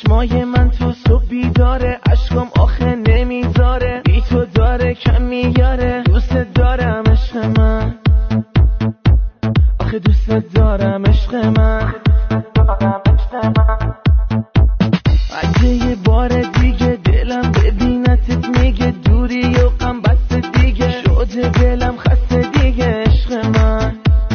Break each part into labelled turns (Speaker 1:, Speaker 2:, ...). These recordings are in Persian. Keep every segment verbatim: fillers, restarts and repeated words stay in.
Speaker 1: چشمای من تو صبح بیداره، عشقم آخه نمیذاره، بی تو داره کم میاره. دوست دارم عشق من، آخه دوست دارم عشق من. اگه یه بار دیگه دلم ببینتت میگه دوری و غم بس دیگه، شده دلم خسته دیگه عشق من.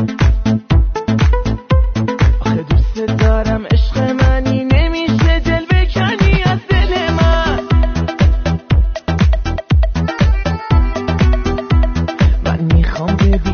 Speaker 1: آخه دوست دارم عشق منی، نمیشه دل بکنی از دل من. من میخوام ببینم